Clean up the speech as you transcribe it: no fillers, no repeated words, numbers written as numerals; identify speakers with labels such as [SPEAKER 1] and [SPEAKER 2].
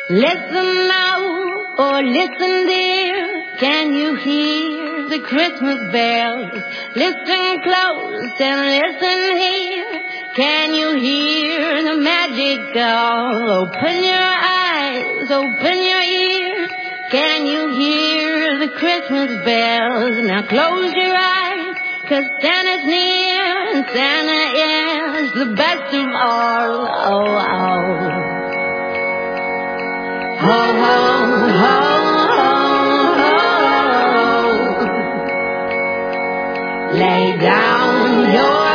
[SPEAKER 1] Listen now, or listen dear, can you hear the Christmas bells? Listen close and listen here, can you hear the magic call? Open your eyes, open your ears, can you hear the Christmas bells? Now close your eyes, 'cause Santa's near, and Santa is the best of all. Oh, oh. Ho, ho, ho, ho, ho. Lay down your